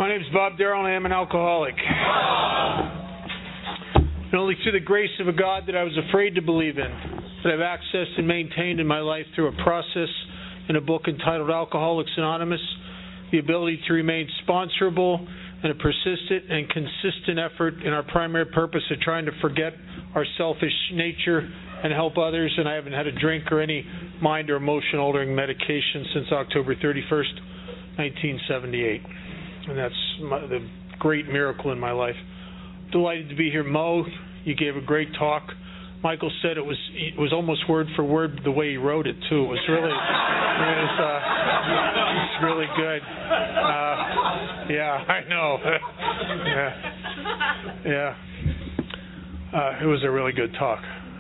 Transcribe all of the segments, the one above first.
My name is Bob Darrell, and I am an alcoholic. And only through the grace of a God that I was afraid to believe in, that I've accessed and maintained in my life through a process in a book entitled Alcoholics Anonymous, the ability to remain sponsorable and a persistent and consistent effort in our primary purpose of trying to forget our selfish nature and help others. And I haven't had a drink or any mind or emotion altering medication since October 31st, 1978. And that's the great miracle in my life. Delighted to be here. Mo, you gave a great talk. Michael said it was almost word for word the way he wrote it too. It was really, it's really good. Yeah, I know. It was a really good talk.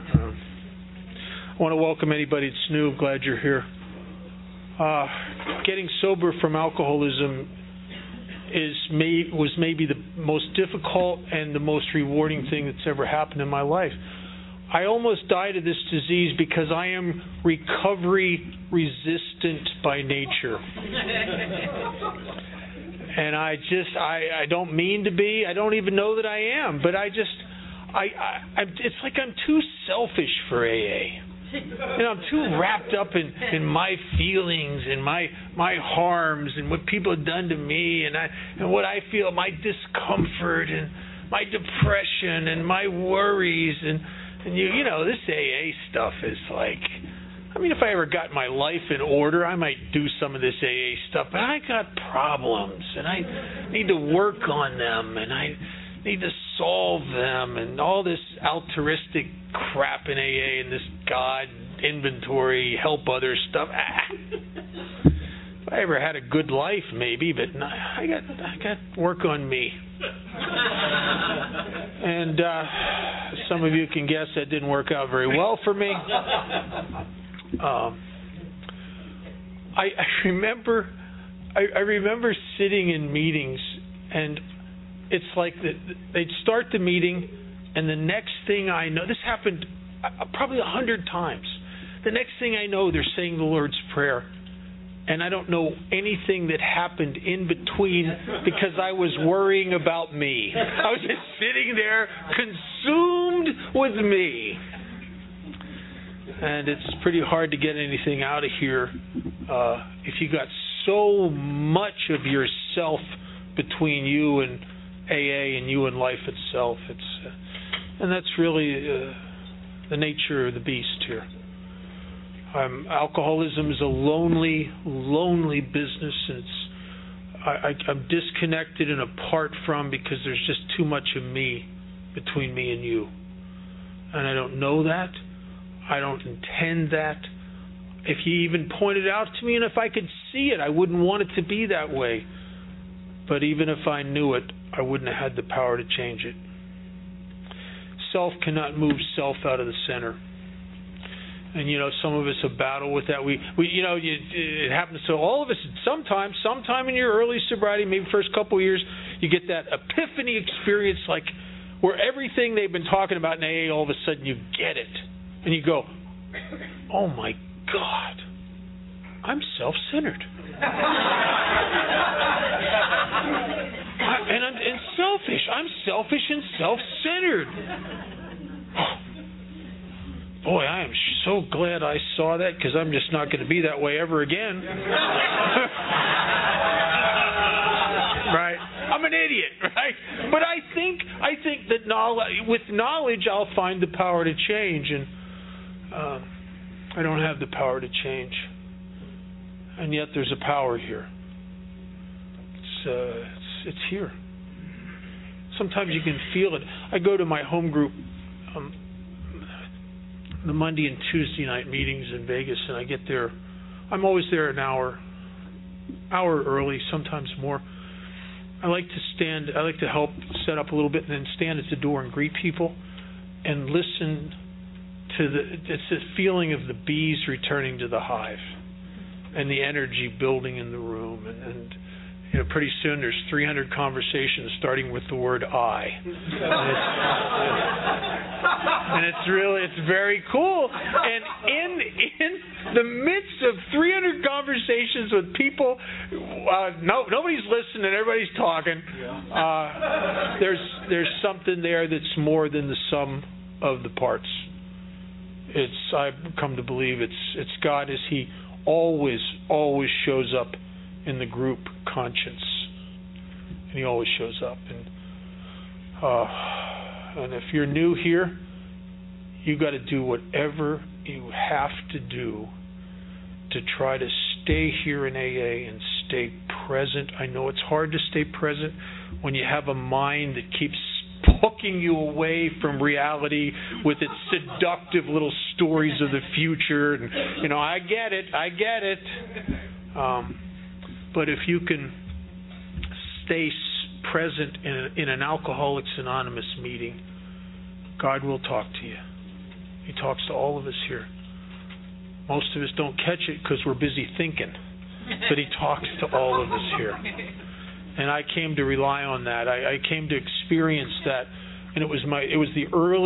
I want to welcome anybody that's new. Glad you're here. Getting sober from alcoholism was maybe the most difficult and the most rewarding thing that's ever happened in my life. I almost died of this disease because I am recovery resistant by nature. And I don't mean to be. I don't even know that I am. But it's like I'm too selfish for AA. I'm too wrapped up in my feelings and my harms and what people have done to me and what I feel, my discomfort and my depression and my worries and this AA stuff is like, if I ever got my life in order, I might do some of this AA stuff, but I got problems and I need to work on them and I need to solve them and all this altruistic crap in AA and this God inventory, help others stuff. If I ever had a good life, maybe, but I got work on me. And some of you can guess that didn't work out very well for me. I remember sitting in meetings, and it's like they'd start the meeting, and the next thing I know, this happened probably 100 times. The next thing I know, they're saying the Lord's Prayer. And I don't know anything that happened in between because I was worrying about me. I was just sitting there consumed with me. And it's pretty hard to get anything out of here if you got so much of yourself between you and AA and you and life itself. And that's really the nature of the beast here. Alcoholism is a lonely business, and I'm disconnected and apart from because there's just too much of me between me and you. And I don't know that. I don't intend that. If you even pointed out to me and if I could see it, I wouldn't want it to be that way. But even if I knew it, I wouldn't have had the power to change it. Self cannot move self out of the center. And some of us have battled with that. It happens to all of us. Sometime in your early sobriety, maybe first couple of years, you get that epiphany experience, like where everything they've been talking about in AA, all of a sudden you get it, and you go, "Oh my God, I'm self-centered, and I'm selfish. I'm selfish and self-centered." Boy, I am so glad I saw that because I'm just not going to be that way ever again. Right? I'm an idiot, right? But I think that with knowledge I'll find the power to change, and I don't have the power to change. And yet there's a power here. It's here. Sometimes you can feel it. I go to my home group the Monday and Tuesday night meetings in Vegas, and I get there. I'm always there an hour early, sometimes more. I like to help set up a little bit and then stand at the door and greet people and listen to it's the feeling of the bees returning to the hive and the energy building in the room, and pretty soon there's 300 conversations starting with the word I. And it's very cool. And the midst of 300 conversations with people, nobody's listening, everybody's talking. There's something there that's more than the sum of the parts. I've come to believe it's God as He always shows up in the group conscience, and He always shows up. And if you're new here, you got to do whatever you have to do to try to stay here in AA and stay present. I know it's hard to stay present when you have a mind that keeps hooking you away from reality with its seductive little stories of the future. And, I get it. But if you can stay present in an Alcoholics Anonymous meeting, God will talk to you. He talks to all of us here. Most of us don't catch it because we're busy thinking, but He talks to all of us here. And I came to rely on that. I came to experience that, and it was the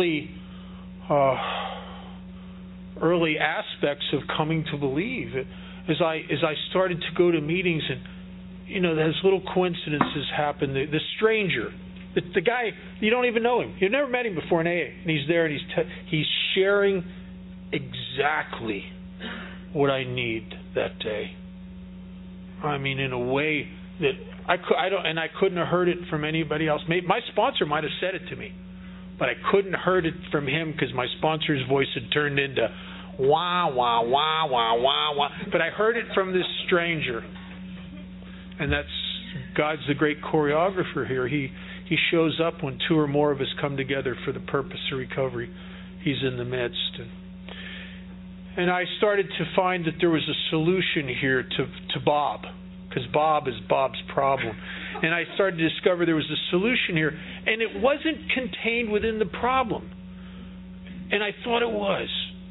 early aspects of coming to believe. As I started to go to meetings, and those little coincidences happen. The stranger, the guy, you don't even know him. You've never met him before in AA, and he's there, and he's sharing exactly what I need that day. I mean, in a way that I couldn't have heard it from anybody else. My sponsor might have said it to me, but I couldn't have heard it from him because my sponsor's voice had turned into wah wah wah wah wah wah. But I heard it from this stranger, and that's God's the great choreographer here. He shows up when two or more of us come together for the purpose of recovery. He's in the midst. And I started to find that there was a solution here to Bob, because Bob is Bob's problem. And I started to discover there was a solution here, and it wasn't contained within the problem. And I thought it was.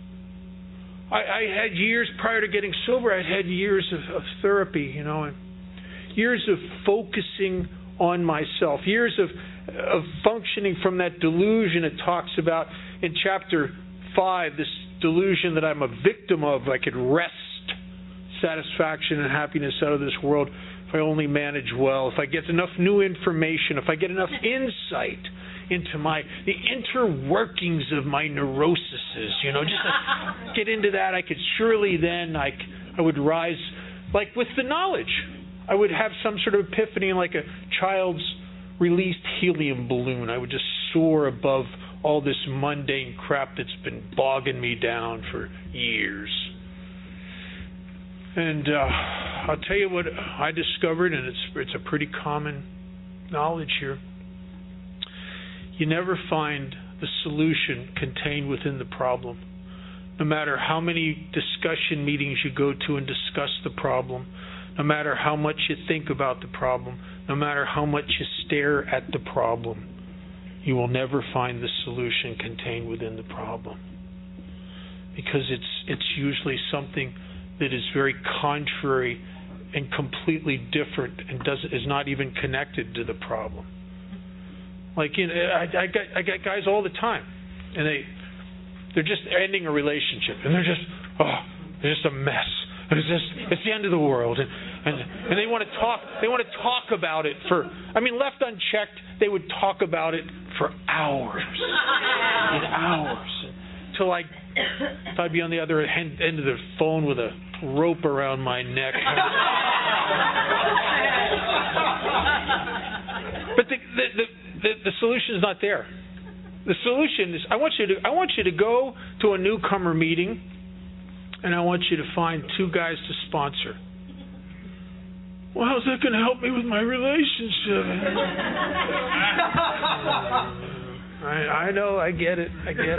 I had years prior to getting sober, I had years of therapy, and years of focusing on myself, years of functioning from that delusion it talks about in chapter 5, this delusion that I'm a victim of. I could wrest satisfaction and happiness out of this world if I only manage well, if I get enough new information, if I get enough insight into the interworkings of my neuroses, just to get into that, I could surely then I would rise, like with the knowledge. I would have some sort of epiphany, like a child's released helium balloon. I would just soar above all this mundane crap that's been bogging me down for years. And I'll tell you what I discovered, and it's a pretty common knowledge here. You never find the solution contained within the problem. No matter how many discussion meetings you go to and discuss the problem, no matter how much you think about the problem, no matter how much you stare at the problem, you will never find the solution contained within the problem. Because it's usually something that is very contrary and completely different and is not even connected to the problem. Like, I got guys all the time, and they're just ending a relationship, and they're just a mess. It's the end of the world, and they want to talk. They want to talk about it left unchecked, they would talk about it for hours and hours until I'd be on the other end of the phone with a rope around my neck. But the solution is not there. The solution is I want you to go to a newcomer meeting, and I want you to find 2 guys to sponsor. Well, how's that going to help me with my relationship? I know, I get it.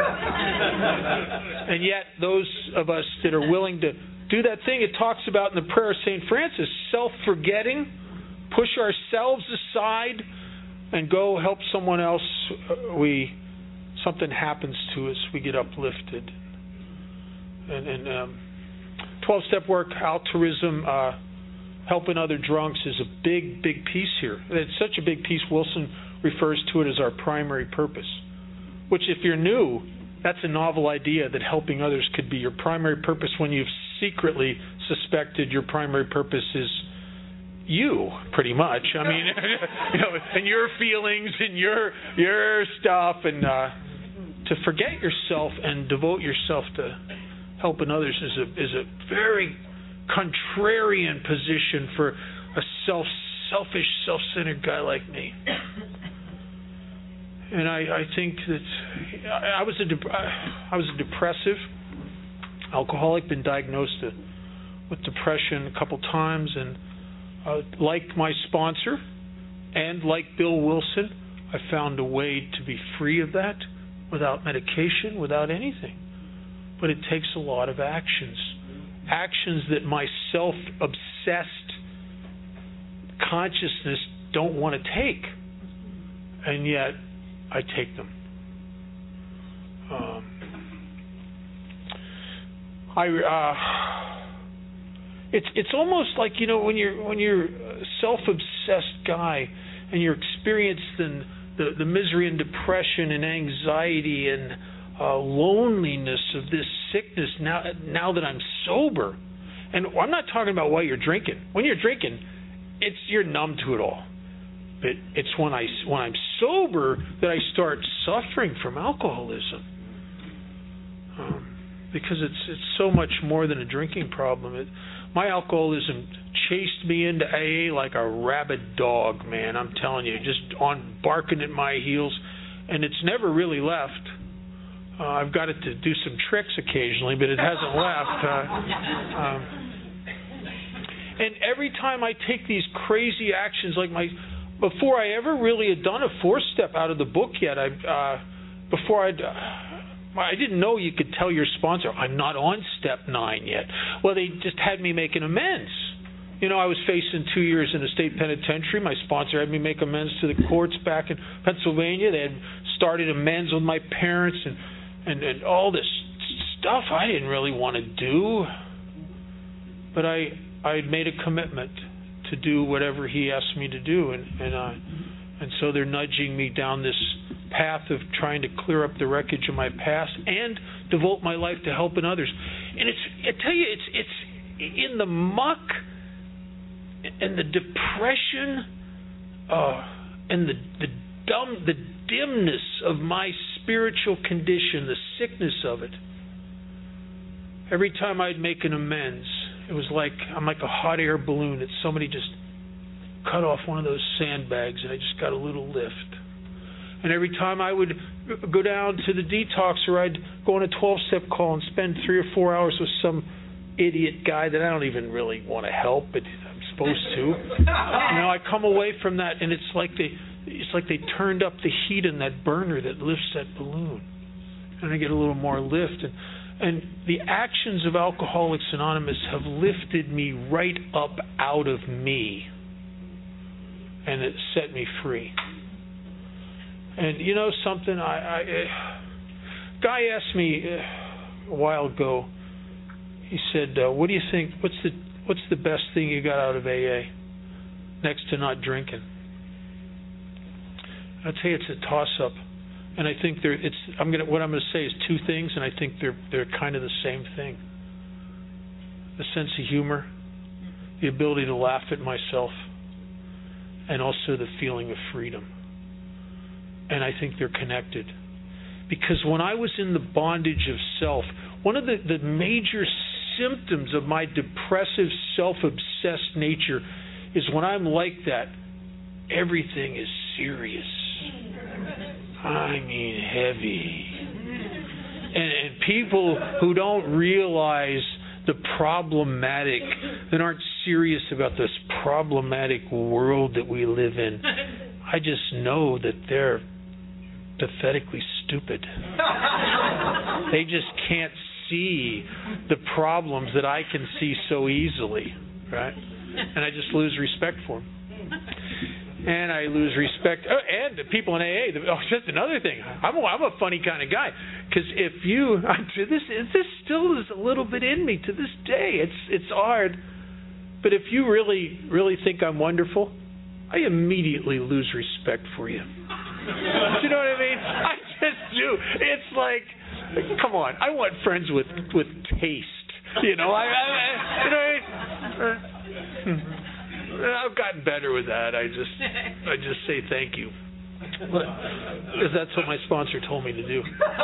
And yet, those of us that are willing to do that thing it talks about in the prayer of St. Francis, self-forgetting, push ourselves aside, and go help someone else, something happens to us, we get uplifted. And 12-step work, altruism, helping other drunks is a big, big piece here. It's such a big piece, Wilson refers to it as our primary purpose. Which, if you're new, that's a novel idea, that helping others could be your primary purpose when you've secretly suspected your primary purpose is you, pretty much. I mean, and your feelings and your stuff, and to forget yourself and devote yourself to helping others is a very contrarian position for a selfish, self-centered guy like me. And I think that I was a depressive alcoholic, been diagnosed with depression a couple times, and like my sponsor and like Bill Wilson, I found a way to be free of that without medication, without anything. But it takes a lot of actions that my self-obsessed consciousness don't want to take, and yet I take them. It's almost like, when you're a self-obsessed guy and you're experiencing the misery and depression and anxiety and loneliness of this sickness now that I'm sober. And I'm not talking about while you're drinking. When you're drinking, you're numb to it all. But it's when I'm sober that I start suffering from alcoholism. Because it's so much more than a drinking problem. My alcoholism chased me into AA like a rabid dog, man. I'm telling you, just on barking at my heels, and it's never really left. I've got it to do some tricks occasionally, but it hasn't left. And every time I take these crazy actions, like before I ever really had done a 4-step out of the book yet, I didn't know you could tell your sponsor, I'm not on step 9 yet. Well, they just had me making amends. I was facing 2 years in a state penitentiary. My sponsor had me make amends to the courts back in Pennsylvania. They had started amends with my parents and all this stuff I didn't really want to do. But I had made a commitment to do whatever he asked me to do, and so they're nudging me down this path of trying to clear up the wreckage of my past and devote my life to helping others. And I tell you, it's in the muck and the depression and the dimness of my spiritual condition, the sickness of it. Every time I'd make an amends, it was like I'm like a hot air balloon that somebody just cut off one of those sandbags, and I just got a little lift. And every time I would go down to the detox, or I'd go on a 12-step call and spend 3 or 4 hours with some idiot guy that I don't even really want to help, but I'm supposed to. I come away from that, and it's like they turned up the heat in that burner that lifts that balloon, and I get a little more lift. And the actions of Alcoholics Anonymous have lifted me right up out of me, and it set me free. And you know something? Guy asked me a while ago. He said, "What do you think? What's the best thing you got out of AA next to not drinking?" I'll tell you, it's a toss-up, and I think what I'm going to say is 2 things, and I think they're kind of the same thing: the sense of humor, the ability to laugh at myself, and also the feeling of freedom. And I think they're connected. Because when I was in the bondage of self, one of the major symptoms of my depressive, self-obsessed nature is when I'm like that, everything is serious. I mean heavy. And people who don't realize the problematic, that aren't serious about this problematic world that we live in, I just know that they're pathetically stupid. They just can't see the problems that I can see so easily, right? And I just lose respect for them. And I lose respect, and the people in AA. Just another thing, I'm a funny kind of guy, because this still is a little bit in me to this day. It's hard, but if you really think I'm wonderful, I immediately lose respect for you. Do you know what I mean? I just do. It's like, come on, I want friends with taste. I've gotten better with that. I just say thank you, because that's what my sponsor told me to do.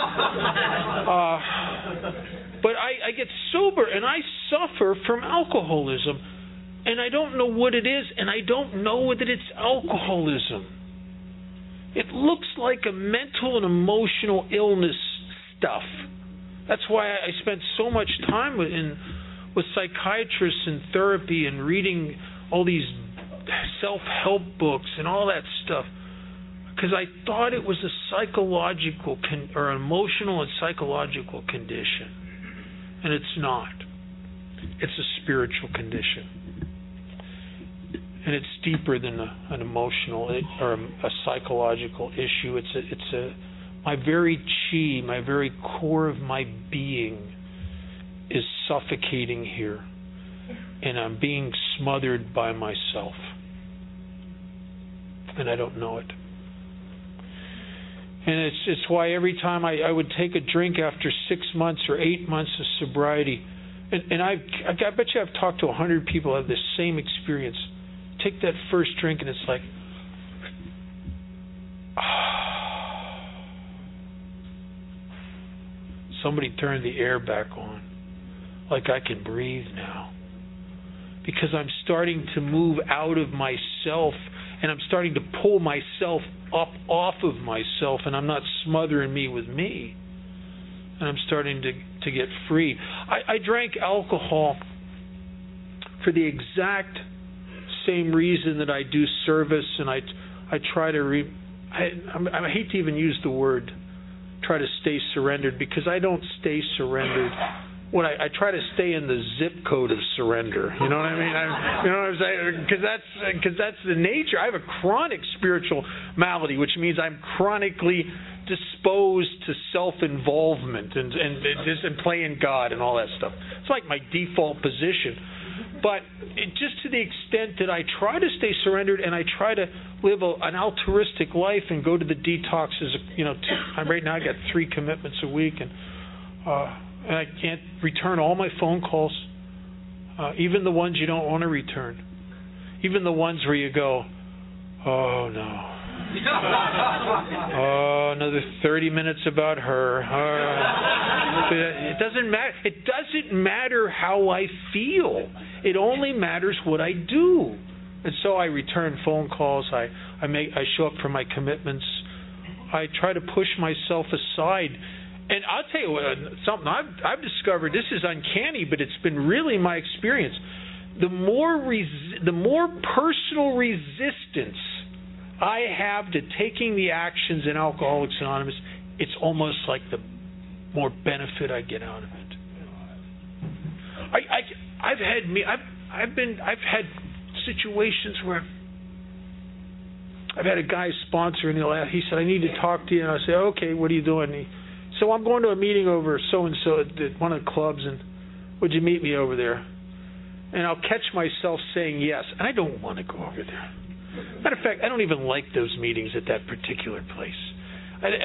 But I get sober and I suffer from alcoholism, and I don't know what it is, and I don't know that it's alcoholism. It looks like a mental and emotional illness stuff. That's why I spent so much time with psychiatrists and therapy and reading all these self-help books and all that stuff, because I thought it was a psychological or emotional and psychological condition, and it's not. It's a spiritual condition, and it's deeper than an emotional or a psychological issue. It's my very chi, my very core of my being is suffocating here, and I'm being smothered by myself, and I don't know it. And it's why every time I would take a drink after 6 months or 8 months of sobriety, and I bet you I've talked to 100 people who have this same experience. Take that first drink and it's like, somebody turned the air back on. Like I can breathe now. Because I'm starting to move out of myself, and I'm starting to pull myself up off of myself, and I'm not smothering me with me. And I'm starting to get free. I drank alcohol for the exact same reason that I do service, and I try to I hate to even use the word try to stay surrendered, because I don't stay surrendered. When I try to stay in the zip code of surrender, you know what I mean? You know what I'm saying? Because that's the nature. I have a chronic spiritual malady, which means I'm chronically disposed to self-involvement and playing God and all that stuff. It's like my default position. But just to the extent that I try to stay surrendered and I try to live an altruistic life and go to the detoxes, right now I got 3 commitments a week, and I can't return all my phone calls, even the ones you don't want to return, even the ones where you go, oh no, oh, another 30 minutes about her. It doesn't matter. It doesn't matter how I feel. It only matters what I do. And so I return phone calls. I show up for my commitments. I try to push myself aside. And I'll tell you something I've discovered. This is uncanny, but it's been really my experience. The more personal resistance I have to taking the actions in Alcoholics Anonymous, it's almost like the more benefit I get out of it. I've had situations where I've had a guy sponsor, and he said, I need to talk to you, and I say, okay, what are you doing? So I'm going to a meeting over so-and-so at one of the clubs, and would you meet me over there? And I'll catch myself saying yes, and I don't want to go over there. Matter of fact, I don't even like those meetings at that particular place. I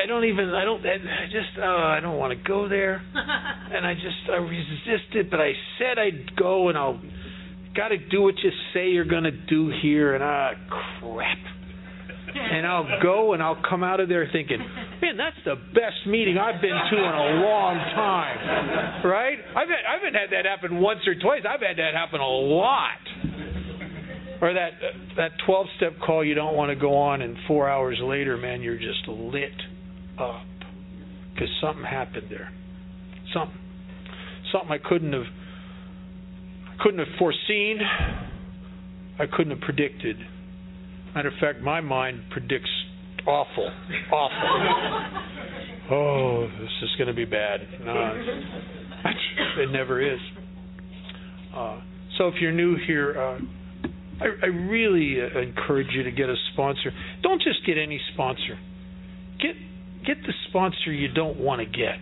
don't want to go there, and I resist it, but I said I'd go, and I'll got to do what you say you're going to do here, and crap. And I'll go, and I'll come out of there thinking, man, that's the best meeting I've been to in a long time, right? I haven't had that happen once or twice. I've had that happen a lot. Or that 12-step call you don't want to go on, and 4 hours later, man, you're just lit up because something happened there. Something I couldn't have foreseen. I couldn't have predicted. Matter of fact, my mind predicts awful. Oh, this is going to be bad. No, it never is. So if you're new here, I really encourage you to get a sponsor. Don't just get any sponsor. Get the sponsor you don't want to get.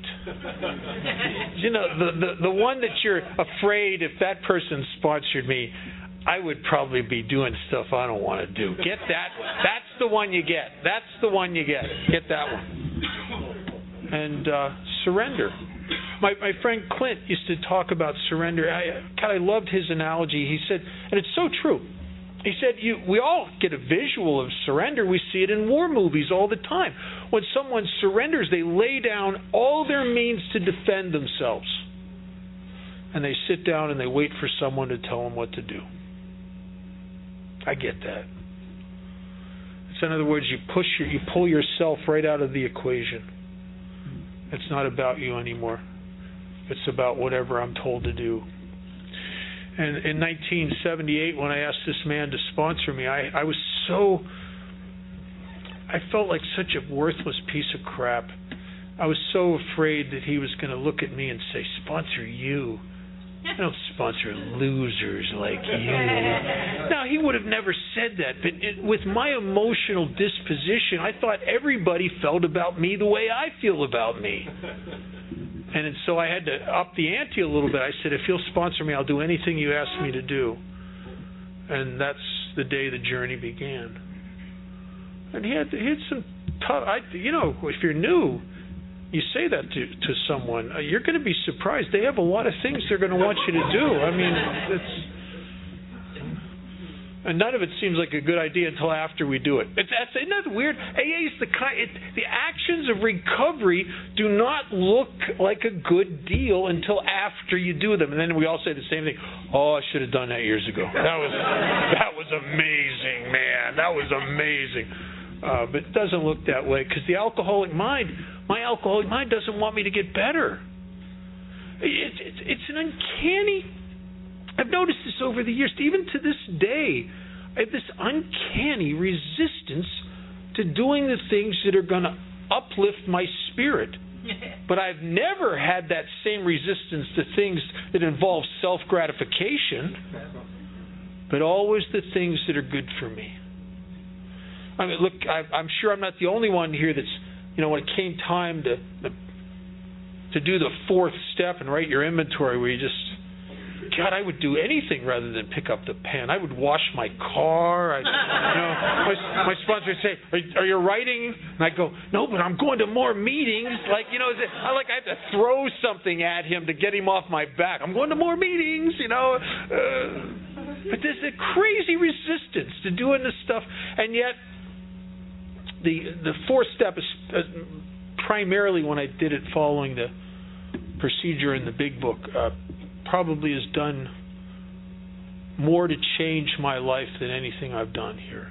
The one that you're afraid, if that person sponsored me, I would probably be doing stuff I don't want to do. Get that one. That's the one you get. Get that one. And surrender. My friend Clint used to talk about surrender. I loved his analogy. He said, and it's so true. He said, we all get a visual of surrender. We see it in war movies all the time. When someone surrenders, they lay down all their means to defend themselves. And they sit down and they wait for someone to tell them what to do. I get that. So in other words, you pull yourself right out of the equation. It's not about you anymore. It's about whatever I'm told to do. And in 1978, when I asked this man to sponsor me, I felt like such a worthless piece of crap. I was so afraid that he was going to look at me and say, "Sponsor you? I don't sponsor losers like you." Now, he would have never said that, but with my emotional disposition, I thought everybody felt about me the way I feel about me. And so I had to up the ante a little bit. I said, "If you'll sponsor me, I'll do anything you ask me to do." And that's the day the journey began. And he had some tough, if you're new, you say that to someone, you're going to be surprised. They have a lot of things they're going to want you to do. I mean, and none of it seems like a good idea until after we do it. Isn't that weird? AA is the actions of recovery do not look like a good deal until after you do them. And then we all say the same thing. "Oh, I should have done that years ago. That was amazing, man. That was amazing." But it doesn't look that way, because my alcoholic mind doesn't want me to get better. It's an uncanny. I've noticed this over the years, even to this day. I have this uncanny resistance to doing the things that are going to uplift my spirit. But I've never had that same resistance to things that involve self-gratification, but always the things that are good for me. I mean, look, I'm sure I'm not the only one here that's, when it came time to do the fourth step and write your inventory, where you just, God, I would do anything rather than pick up the pen. I would wash my car. My sponsor would say, "Are you writing?" And I go, "No, but I'm going to more meetings." I have to throw something at him to get him off my back. I'm going to more meetings, But there's a crazy resistance to doing this stuff, and yet the fourth step is primarily, when I did it following the procedure in the big book, probably has done more to change my life than anything I've done here.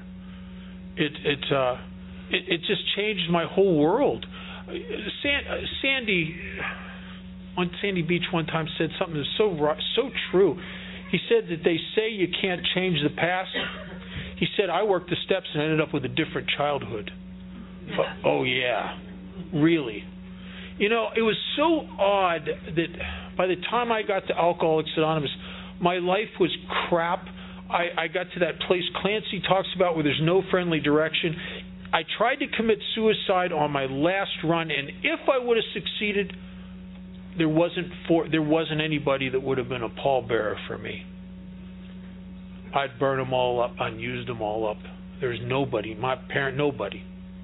It just changed my whole world. Sandy on Sandy Beach one time said something that's so true. He said that they say you can't change the past. He said, "I worked the steps and ended up with a different childhood." Oh yeah, really? It was so odd that by the time I got to Alcoholics Anonymous, my life was crap. I got to that place Clancy talks about where there's no friendly direction. I tried to commit suicide on my last run, and if I would have succeeded, there wasn't anybody that would have been a pallbearer for me. I'd burn them all up. I'd use them all up. There's nobody. My parent, nobody.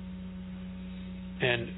And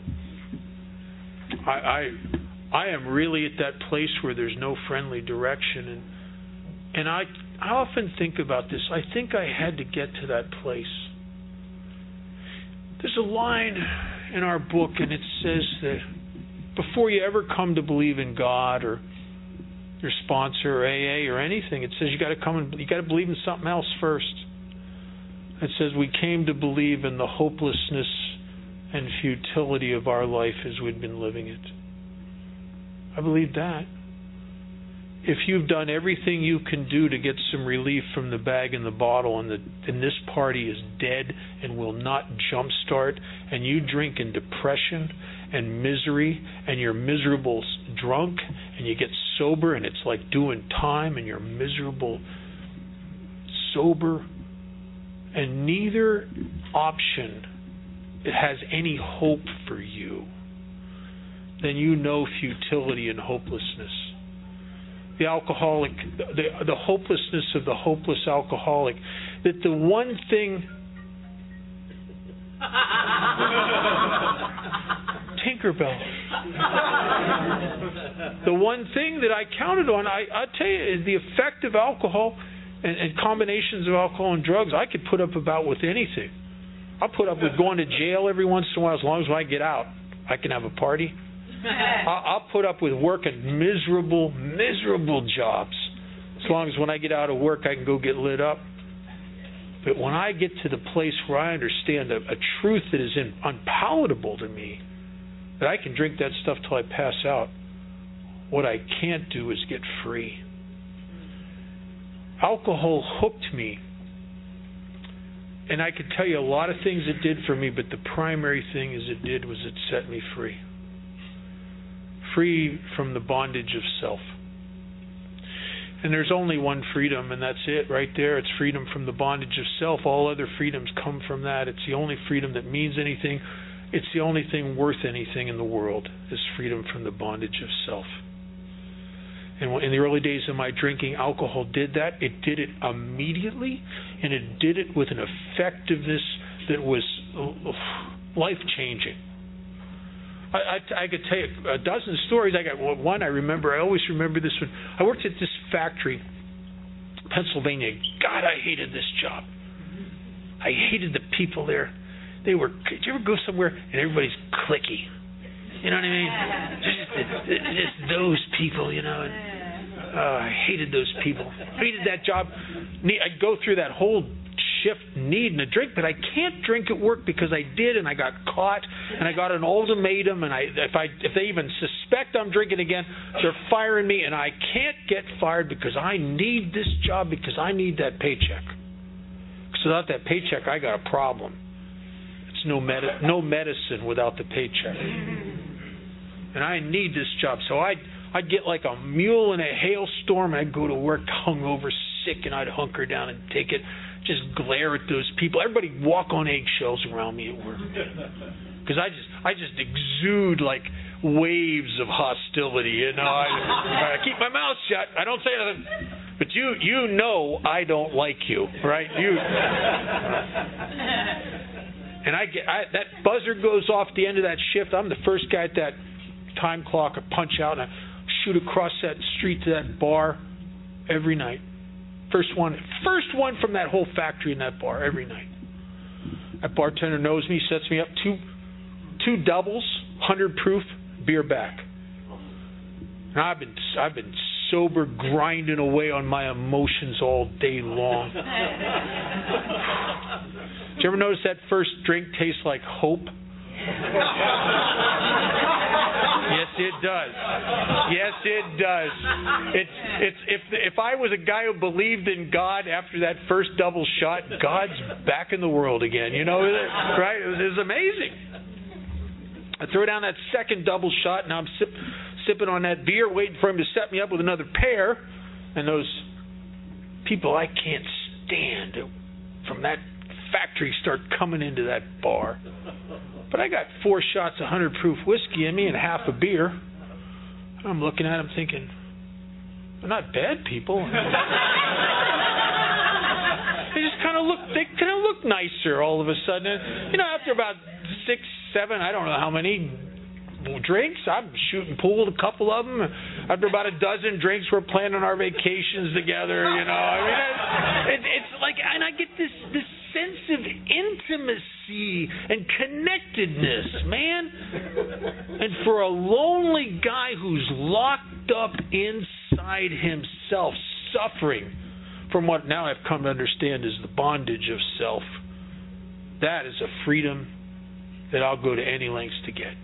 I am really at that place where there's no friendly direction, and I often think about this. I think I had to get to that place. There's a line in our book, and it says that before you ever come to believe in God or your sponsor or AA or anything, it says you got to believe in something else first. It says we came to believe in the hopelessness and futility of our life as we'd been living it. I believe that. If you've done everything you can do to get some relief from the bag and the bottle, and this party is dead and will not jumpstart, and you drink in depression and misery, and you're miserable drunk, and you get sober, and it's like doing time, and you're miserable sober, and neither option has any hope for you, then you know futility and hopelessness. The alcoholic, the hopelessness of the hopeless alcoholic, that the one thing Tinkerbell. The one thing that I counted on, I'll tell you, is the effect of alcohol and combinations of alcohol and drugs. I could put up about with anything. I'll put up with going to jail every once in a while as long as when I get out, I can have a party. I'll put up with working miserable jobs as long as when I get out of work I can go get lit up. But when I get to the place where I understand a truth that is unpalatable to me, that I can drink that stuff till I pass out, what I can't do is get free. Alcohol hooked me. And I could tell you a lot of things it did for me, but the primary thing it did was it set me free. Free from the bondage of self. And there's only one freedom, and that's it right there. It's freedom from the bondage of self. All other freedoms come from that. It's the only freedom that means anything. It's the only thing worth anything in the world, is freedom from the bondage of self. And in the early days of my drinking, alcohol did that. It did it immediately, and it did it with an effectiveness that was life-changing. I could tell you a dozen stories. I got one I remember. I always remember this one. I worked at this factory, Pennsylvania. God, I hated this job. I hated the people there. Did you ever go somewhere and everybody's cliquey? You know what I mean? Just those people, you know. I hated those people. I hated that job. I'd go through that whole shift needing a drink, but I can't drink at work because I did, and I got caught, and I got an ultimatum, and if they even suspect I'm drinking again, they're firing me, and I can't get fired because I need this job, because I need that paycheck. Because without that paycheck, I got a problem. It's no medicine without the paycheck. And I need this job. So I'd get like a mule in a hailstorm, and I'd go to work hungover, sick, and I'd hunker down and take it. Just glare at those people. Everybody walk on eggshells around me at work. Because I just exude like waves of hostility, you know. I keep my mouth shut. I don't say anything. But you know I don't like you, right? And that buzzer goes off at the end of that shift. I'm the first guy at that time clock. I punch out and I shoot across that street to that bar every night. First one from that whole factory in that bar every night. That bartender knows me, sets me up two doubles, 100 proof, beer back. And I've been sober, grinding away on my emotions all day long. Did you ever notice that first drink tastes like hope? Yes, it does. Yes, it does. If I was a guy who believed in God after that first double shot, God's back in the world again. You know, right? It was amazing. I throw down that second double shot, and I'm sipping on that beer, waiting for him to set me up with another pair. And those people I can't stand from that factory start coming into that bar. But I got 4 shots of 100 proof whiskey in me and half a beer. And I'm looking at them thinking, they're not bad people. They just kind of look nicer all of a sudden. You know, after about 6, 7, I don't know how many drinks, I'm shooting pool with a couple of them. After about a dozen drinks, we're planning our vacations together. You know, I mean, it's like, and I get this sense of intimacy and connectedness, man. And for a lonely guy who's locked up inside himself, suffering from what now I've come to understand is the bondage of self, that is a freedom that I'll go to any lengths to get.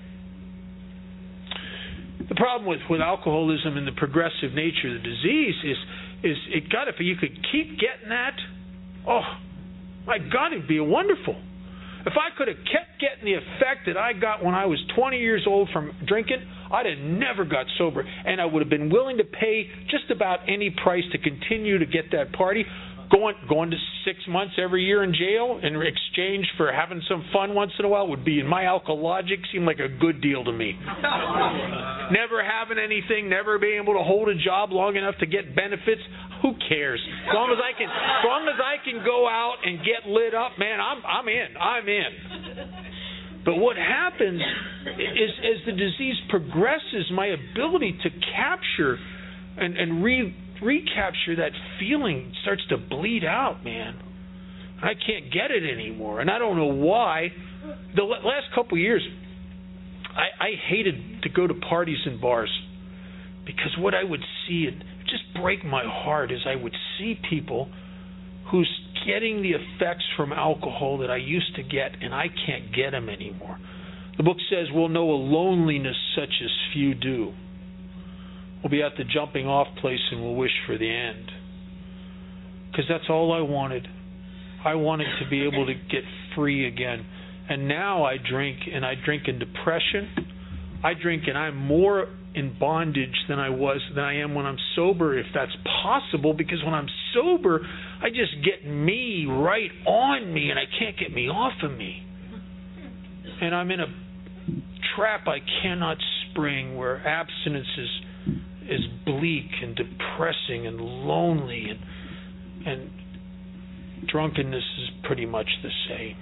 The problem with alcoholism and the progressive nature of the disease is if you could keep getting that, oh, my God, it'd be wonderful. If I could have kept getting the effect that I got when I was 20 years old from drinking, I'd have never got sober. And I would have been willing to pay just about any price to continue to get that party. Going to 6 months every year in jail in exchange for having some fun once in a while would be, in my alkalogic, seem like a good deal to me. Never having anything, never being able to hold a job long enough to get benefits. Who cares? As long as I can go out and get lit up, man, I'm in. But what happens is, as the disease progresses, my ability to capture and recapture that feeling starts to bleed out, man. I can't get it anymore, and I don't know why. The last couple of years, I hated to go to parties and bars, because what I would see, it just break my heart, is I would see people who's getting the effects from alcohol that I used to get, and I can't get them anymore. The book says we'll know a loneliness such as few do. We'll be at the jumping off place and we'll wish for the end. Because that's all I wanted. I wanted to be able to get free again. And now I drink, and I drink in depression. I drink and I'm more in bondage than I am when I'm sober, if that's possible, because when I'm sober, I just get me right on me, and I can't get me off of me. And I'm in a trap I cannot spring, where abstinence is bleak and depressing and lonely, and drunkenness is pretty much the same.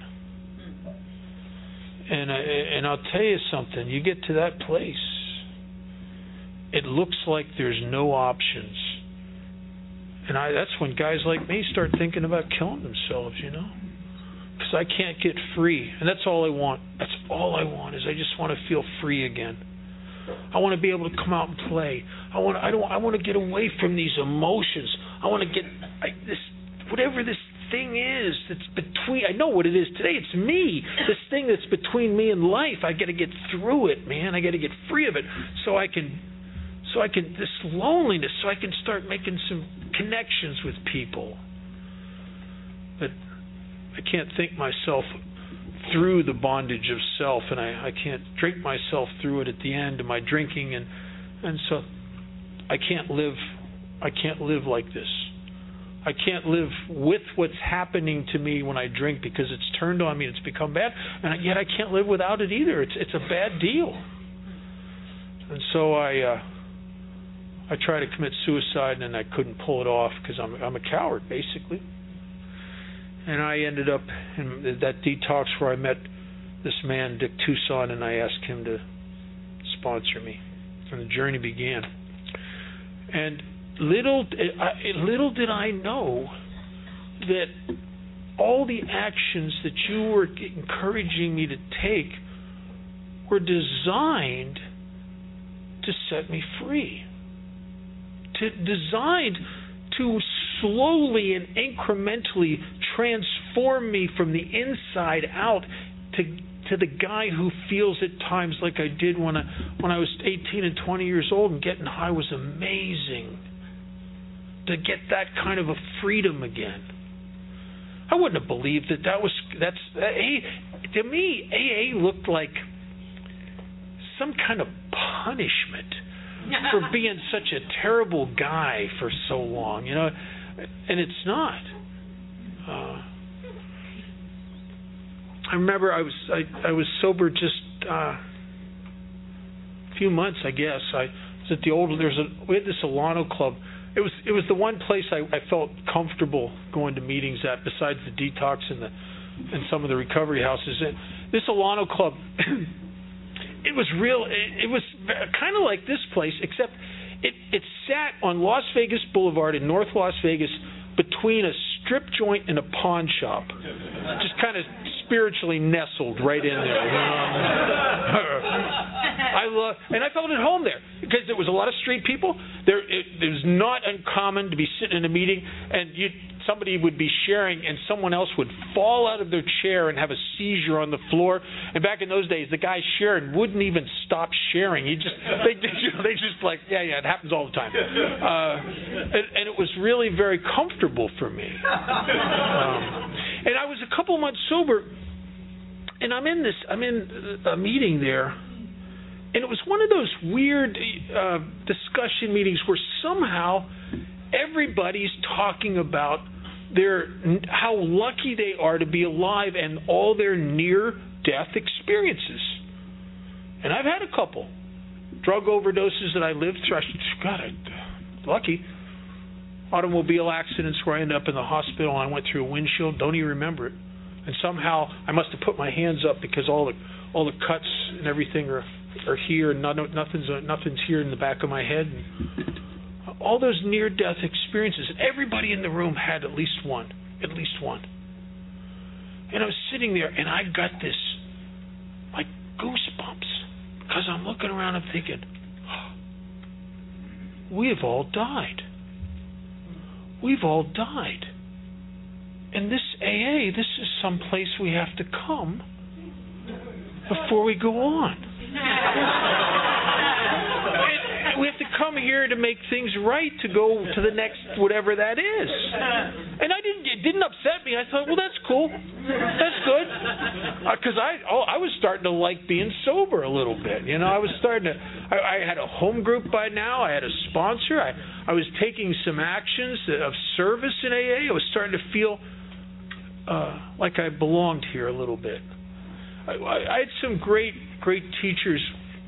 And I'll tell you something, you get to that place, it looks like there's no options. And that's when guys like me start thinking about killing themselves, because I can't get free. And that's all I want. That's all I want, is I just want to feel free again. I want to be able to come out and play. I want to get away from these emotions. I want to get whatever this thing is that's between. I know what it is today. It's me. This thing that's between me and life. I got to get through it, man. I got to get free of it, so I can this loneliness, so I can start making some connections with people. But I can't think myself through the bondage of self, and I can't drink myself through it at the end of my drinking, and so I can't live like this. I can't live with what's happening to me when I drink, because it's turned on me and it's become bad, and yet I can't live without it either. It's a bad deal. And so I tried to commit suicide, and I couldn't pull it off because I'm a coward, basically. And I ended up in that detox where I met this man, Dick Tucson, and I asked him to sponsor me. And the journey began. And little did I know that all the actions that you were encouraging me to take were designed to set me free. Designed to slowly and incrementally transform me from the inside out to the guy who feels at times like I did when I was 18 and 20 years old, and getting high was amazing. To get that kind of a freedom again. I wouldn't have believed to me, AA looked like some kind of punishment for being such a terrible guy for so long, and it's not. I remember I was sober just a few months, I guess. I was at we had this Alano Club. It was the one place I felt comfortable going to meetings at, besides the detox and some of the recovery houses. This Alano Club. It was real. It was kind of like this place, except it sat on Las Vegas Boulevard in North Las Vegas, between a strip joint and a pawn shop, just kind of spiritually nestled right in there. And I felt at home there, because there was a lot of street people. It was not uncommon to be sitting in a meeting and somebody would be sharing, and someone else would fall out of their chair and have a seizure on the floor. And back in those days, the guy sharing wouldn't even stop sharing. They just like, yeah, it happens all the time. And it was really very comfortable for me. And I was a couple months sober, and I'm in a meeting there, and it was one of those weird discussion meetings where somehow everybody's talking about how lucky they are to be alive and all their near-death experiences. And I've had a couple. Drug overdoses that I lived through. I'm lucky. Automobile accidents where I ended up in the hospital and I went through a windshield. Don't even remember it. And somehow I must have put my hands up because all the cuts and everything are here, and nothing's here in the back of my head. And all those near-death experiences, and everybody in the room had at least one. And I was sitting there, and I got this, like, goosebumps, because I'm looking around and thinking, we have all died. We've all died. And this AA, this is some place we have to come before we go on. And we have to come here to make things right, to go to the next whatever that is. And it didn't upset me. I thought, well, that's cool. That's good. Because I was starting to like being sober a little bit. You know, I was starting to. I had a home group by now. I had a sponsor. I was taking some actions of service in AA. I was starting to feel like I belonged here a little bit. I had some great teachers.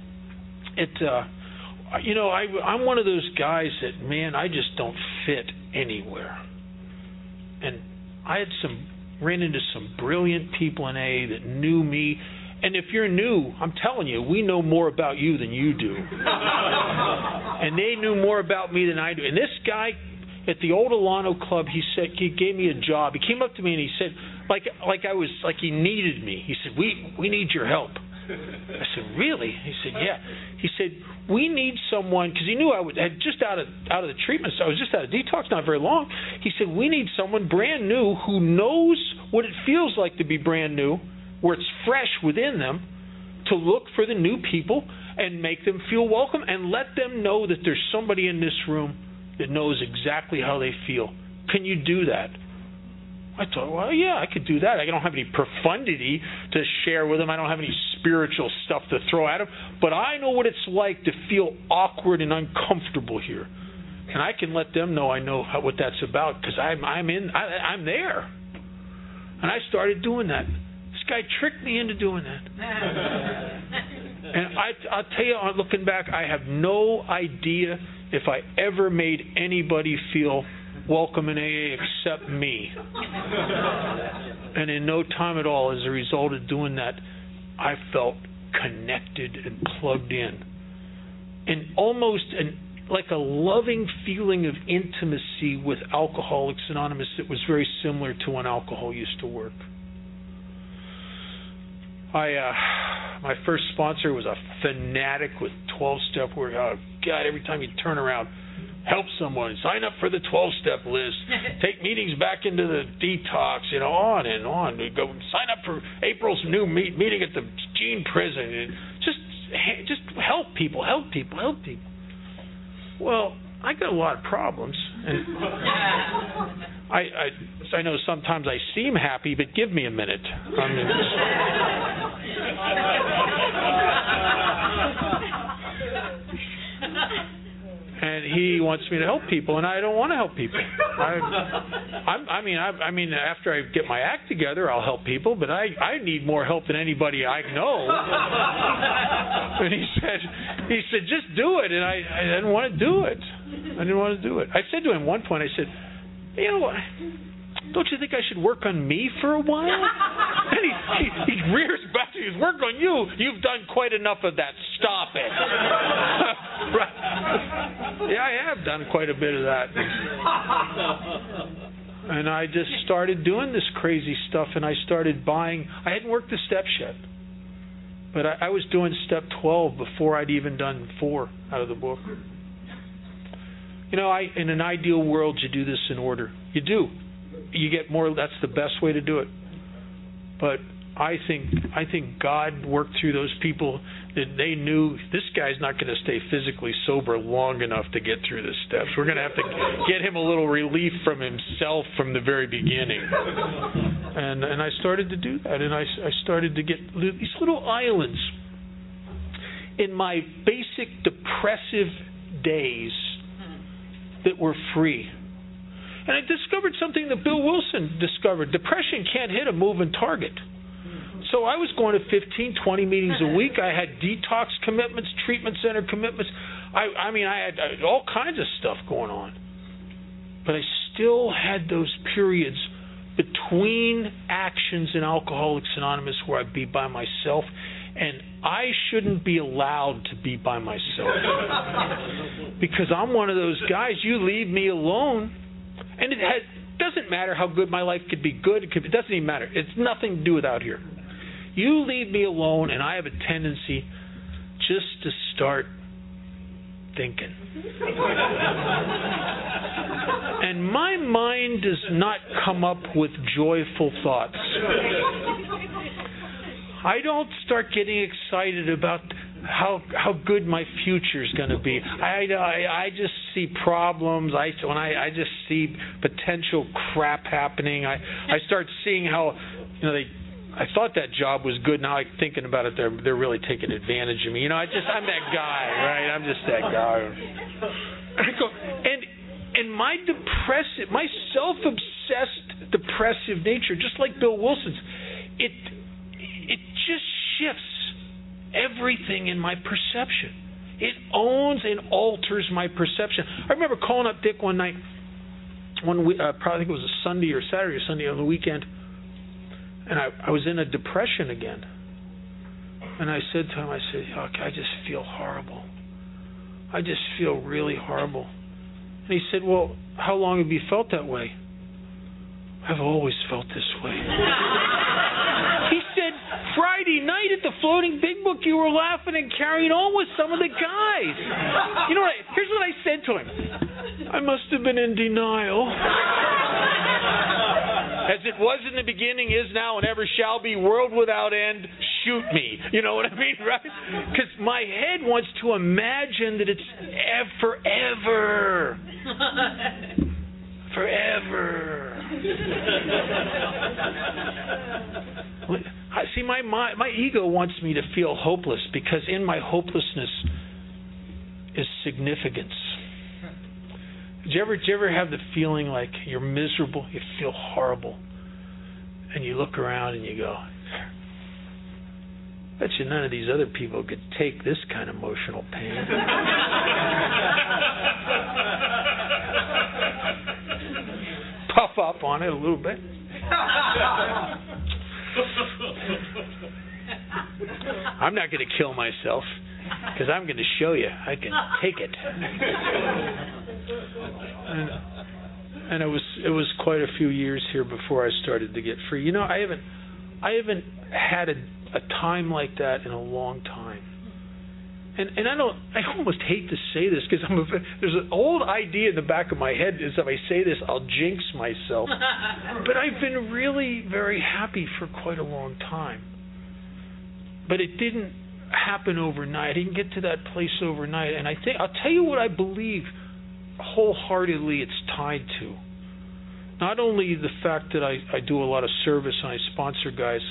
I'm one of those guys that, man, I just don't fit anywhere. And I ran into some brilliant people in AA that knew me. And if you're new, I'm telling you, we know more about you than you do. And they knew more about me than I do. And this guy at the old Alano Club, he gave me a job. He came up to me and he said, like he needed me. He said, we need your help. I said, really? He said, yeah. He said, we need someone, because he knew I had just out of the treatment, so I was just out of detox, not very long. He said, we need someone brand new who knows what it feels like to be brand new, where it's fresh within them, to look for the new people and make them feel welcome and let them know that there's somebody in this room that knows exactly how they feel. Can you do that? I thought, well, yeah, I could do that. I don't have any profundity to share with them. I don't have any spiritual stuff to throw at them. But I know what it's like to feel awkward and uncomfortable here. And I can let them know I know what that's about, because I'm there. And I started doing that. This guy tricked me into doing that. And I'll tell you, looking back, I have no idea if I ever made anybody feel welcome in AA except me. And in no time at all, as a result of doing that, I felt connected and plugged in. And almost like a loving feeling of intimacy with Alcoholics Anonymous that was very similar to when alcohol used to work. My first sponsor was a fanatic with 12-step work. Oh, God, every time you turn around, help someone, sign up for the 12-step list, take meetings back into the detox, on and on. Go sign up for April's new meeting at the Gene Prison. And just help people. Well, I got a lot of problems, and I know sometimes I seem happy, but give me a minute. And he wants me to help people, and I don't want to help people. I mean, after I get my act together, I'll help people, but I need more help than anybody I know. And he said, just do it, and I didn't want to do it. I said to him at one point, I said, don't you think I should work on me for a while? And he rears back to me. He's, work on you. You've done quite enough of that. Stop it. Right. Yeah, I have done quite a bit of that. And I just started doing this crazy stuff, and I started buying. I hadn't worked the steps yet, but I was doing step 12 before I'd even done 4 out of the book. In an ideal world, you do this in order. You do. You get more. That's the best way to do it. But I think God worked through those people that they knew this guy's not going to stay physically sober long enough to get through the steps. We're going to have to get him a little relief from himself from the very beginning. And I started to do that, and I started to get these little islands in my basic depressive days that were free. And I discovered something that Bill Wilson discovered. Depression can't hit a moving target. So I was going to 15, 20 meetings a week. I had detox commitments, treatment center commitments. I had all kinds of stuff going on. But I still had those periods between actions in Alcoholics Anonymous where I'd be by myself, and I shouldn't be allowed to be by myself. Because I'm one of those guys, you leave me alone, and it doesn't matter how good my life could be good, it doesn't even matter. It's nothing to do with out here. You leave me alone, and I have a tendency just to start thinking. And my mind does not come up with joyful thoughts. I don't start getting excited about how good my future is going to be. I just see problems. I just see potential crap happening. I start seeing how I thought that job was good. Now I'm thinking about it, they're really taking advantage of me. I'm that guy, right? I'm just that guy. And my self-obsessed, depressive nature, just like Bill Wilson's, it just shifts everything in my perception. It owns and alters my perception. I remember calling up Dick one night, probably think it was a Sunday or Saturday or Sunday on the weekend, and I was in a depression again. And I said to him, I just feel horrible. I just feel really horrible. And he said, well, how long have you felt that way? I've always felt this way. He said, Friday night at the Floating Big Book, you were laughing and carrying on with some of the guys. You know what? Here's what I said to him. I must have been in denial. As it was in the beginning, is now, and ever shall be, world without end, shoot me. You know what I mean, right? Because my head wants to imagine that it's forever. Forever. See, my ego wants me to feel hopeless, because in my hopelessness is significance. Did you ever have the feeling like you're miserable, you feel horrible, and you look around and you go, bet you none of these other people could take this kind of emotional pain. Puff up on it a little bit. I'm not going to kill myself, because I'm going to show you I can take it. And it was quite a few years here before I started to get free. I haven't had a time like that in a long time. And I almost hate to say this, because there's an old idea in the back of my head is if I say this, I'll jinx myself. But I've been really very happy for quite a long time. But it didn't happen overnight. I didn't get to that place overnight. And I'll tell you what I believe wholeheartedly it's tied to. Not only the fact that I do a lot of service and I sponsor guys,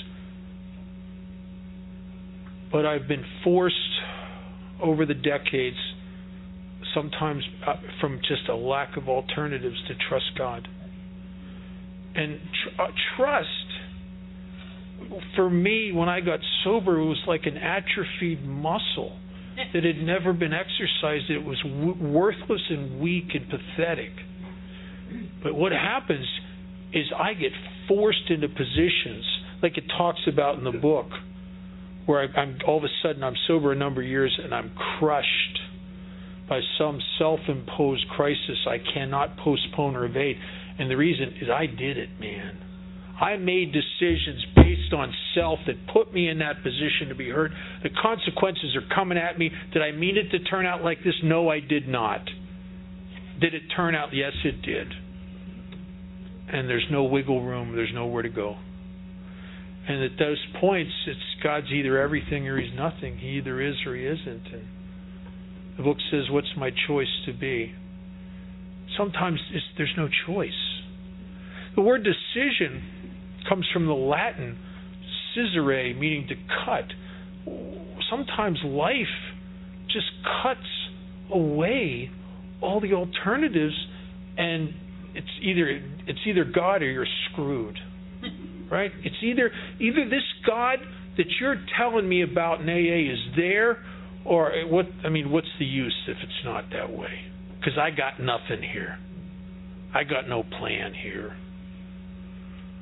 but I've been forced over the decades, sometimes from just a lack of alternatives, to trust God. And trust, for me, when I got sober, it was like an atrophied muscle that had never been exercised. It was worthless and weak and pathetic. But what happens is I get forced into positions, like it talks about in the book, where I'm all of a sudden I'm sober a number of years and I'm crushed by some self-imposed crisis I cannot postpone or evade. And the reason is I did it, man. I made decisions based on self that put me in that position to be hurt. The consequences are coming at me. Did I mean it to turn out like this? No, I did not. Did it turn out? Yes, it did. And there's no wiggle room. There's nowhere to go. And at those points, it's God's either everything or He's nothing. He either is or He isn't. And the book says, what's my choice to be? Sometimes there's no choice. The word decision comes from the Latin scisere, meaning to cut. Sometimes life just cuts away all the alternatives, and it's either God or you're screwed. Right? It's either this God that you're telling me about in AA is there, or what's the use if it's not that way? Because I got nothing here. I got no plan here.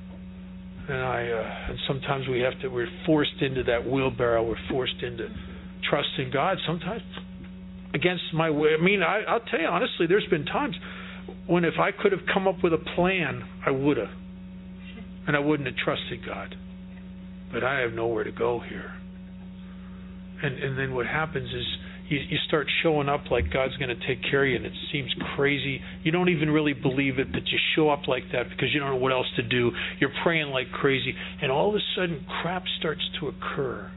And sometimes we're forced into that wheelbarrow. We're forced into trusting God. Sometimes against my way. I mean, I'll tell you honestly, there's been times when if I could have come up with a plan, I would have, and I wouldn't have trusted God. But I have nowhere to go here. And then what happens is you start showing up like God's going to take care of you, and it seems crazy. You don't even really believe it, but you show up like that because you don't know what else to do. You're praying like crazy, and all of a sudden crap starts to occur.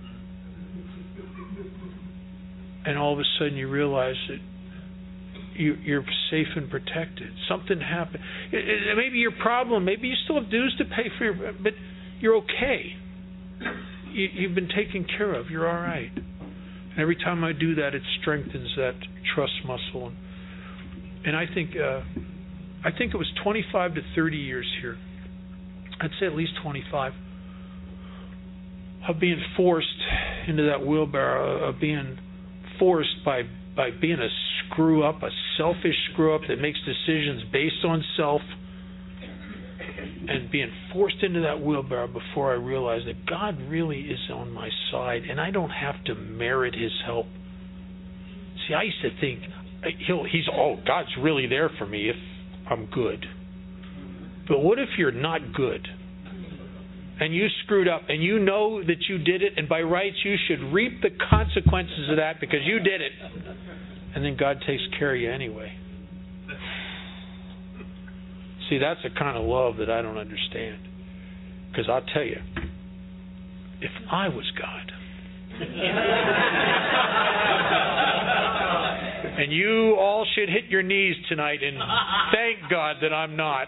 And all of a sudden you realize that you're safe and protected. Something happened. It may be your problem. Maybe you still have dues to pay for but you're okay. You've been taken care of. You're all right. And every time I do that, it strengthens that trust muscle. And I think it was 25 to 30 years here. I'd say at least 25 of being forced into that wheelbarrow, of being forced by being a screw up, a selfish screw up that makes decisions based on self, and being forced into that wheelbarrow before I realized that God really is on my side and I don't have to merit His help. See, I used to think God's really there for me if I'm good. But what if you're not good? And you screwed up, and you know that you did it, and by rights you should reap the consequences of that because you did it. And then God takes care of you anyway. See, that's the kind of love that I don't understand. Because I'll tell you, if I was God, and you all should hit your knees tonight and thank God that I'm not.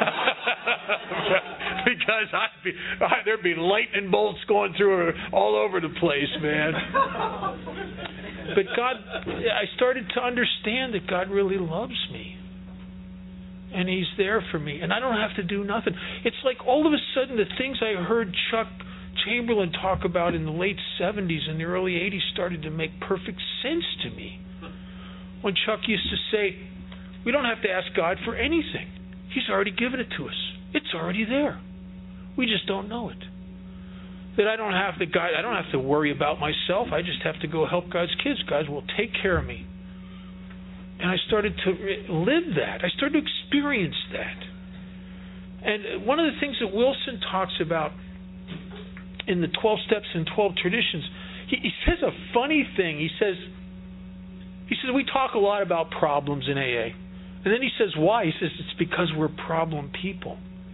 Because there'd be lightning bolts going through all over the place, man. But God, I started to understand that God really loves me. And He's there for me. And I don't have to do nothing. It's like all of a sudden the things I heard Chuck Chamberlain talk about in the late 70s and the early 80s started to make perfect sense to me. When Chuck used to say, we don't have to ask God for anything. He's already given it to us. It's already there. We just don't know it. That I don't have to worry about myself. I just have to go help God's kids. God will take care of me. And I started to live that. I started to experience that. And one of the things that Wilson talks about in the 12 Steps and 12 Traditions, he says a funny thing. He says, we talk a lot about problems in AA. And then he says, why? He says, it's because we're problem people.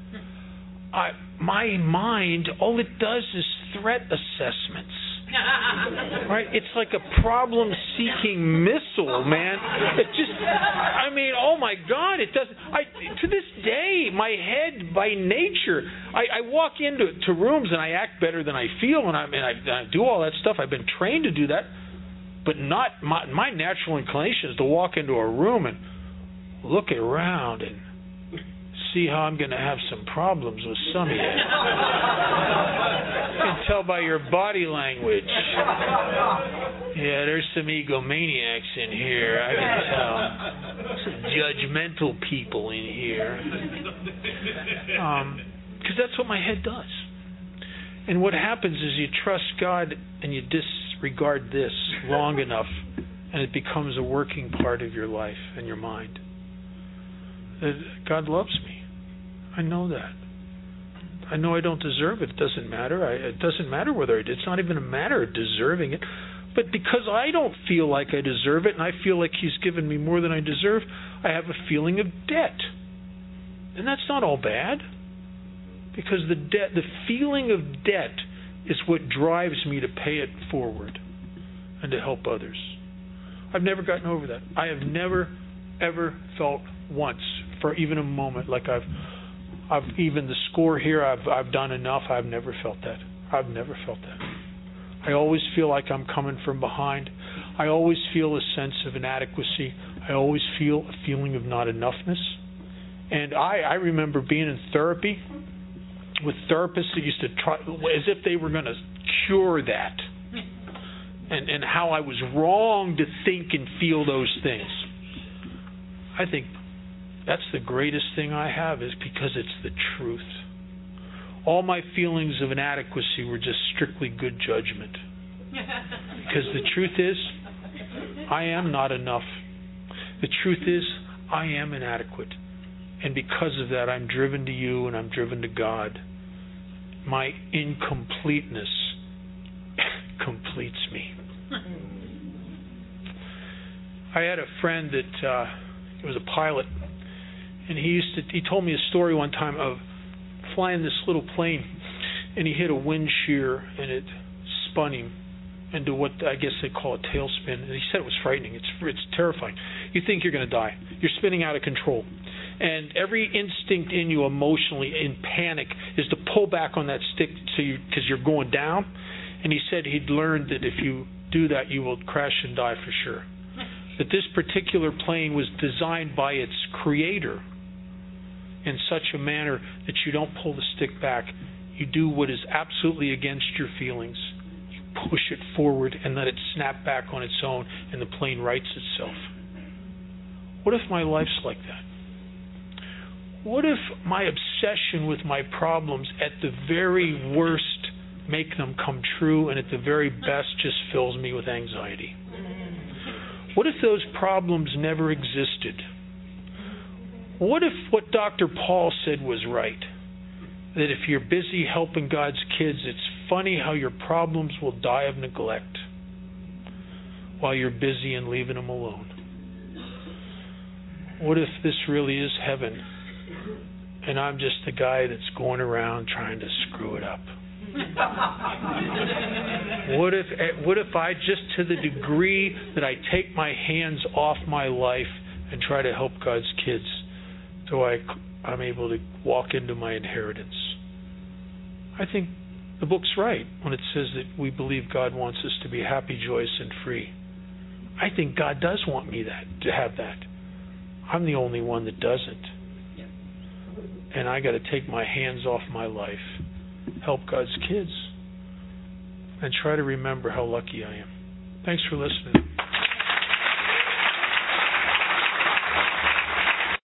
My mind, all it does is threat assessments. Right? It's like a problem-seeking missile, man. It just, oh my God, it doesn't. To this day, my head, by nature, I walk into rooms and I act better than I feel, and I do all that stuff. I've been trained to do that, but not my natural inclination is to walk into a room and look around and see how I'm going to have some problems with some of you. You can tell by your body language. Yeah, there's some egomaniacs in here. I can tell. Some judgmental people in here. Because that's what my head does. And what happens is you trust God and you disregard this long enough, and it becomes a working part of your life and your mind. God loves me. I know that. I know I don't deserve it. It doesn't matter. It doesn't matter whether it's not even a matter of deserving it. But because I don't feel like I deserve it, and I feel like He's given me more than I deserve, I have a feeling of debt. And that's not all bad. Because the feeling of debt is what drives me to pay it forward and to help others. I've never gotten over that. I have never, ever felt once, for even a moment, like I've even the score here, I've done enough. I've never felt that. I've never felt that. I always feel like I'm coming from behind. I always feel a sense of inadequacy. I always feel a feeling of not enoughness. And I remember being in therapy with therapists that used to try, as if they were going to cure that. And how I was wrong to think and feel those things. I think that's the greatest thing I have, is because it's the truth. all my feelings of inadequacy were just strictly good judgment. Because the truth is, I am not enough. The truth is, I am inadequate. And because of that, I'm driven to you and I'm driven to God. My incompleteness completes me. I had a friend that was a pilot, and he told me a story one time of flying this little plane, and he hit a wind shear and it spun him into what I guess they call a tailspin. And he said it was frightening. It's terrifying. You think you're going to die. You're spinning out of control. And every instinct in you emotionally, in panic, is to pull back on that stick because you're going down. And he said he'd learned that if you do that, you will crash and die for sure. That this particular plane was designed by its creator in such a manner that you don't pull the stick back. You do what is absolutely against your feelings. You push it forward and let it snap back on its own, and the plane rights itself. What if my life's like that? What if my obsession with my problems at the very worst make them come true, and at the very best just fills me with anxiety? What if those problems never existed? What if what Dr. Paul said was right? That if you're busy helping God's kids, it's funny how your problems will die of neglect while you're busy and leaving them alone. What if this really is heaven and I'm just the guy that's going around trying to screw it up? What if I, just to the degree that I take my hands off my life and try to help God's kids, so I'm able to walk into my inheritance? I think the book's right when it says that we believe God wants us to be happy, joyous, and free. I think God does want me to have that. I'm the only one that doesn't. And I got to take my hands off my life, help God's kids, and try to remember how lucky I am. Thanks for listening.